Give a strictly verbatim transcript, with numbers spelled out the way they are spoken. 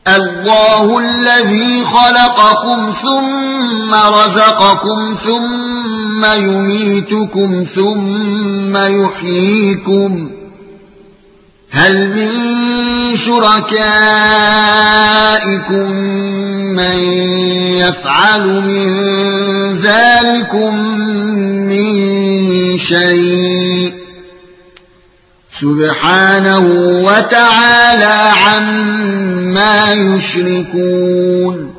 الله الذي خلقكم ثم رزقكم ثم يميتكم ثم يحييكم هل من شركائكم من يفعل من ذلكم من شيء سبحانه وتعالى عما يشركون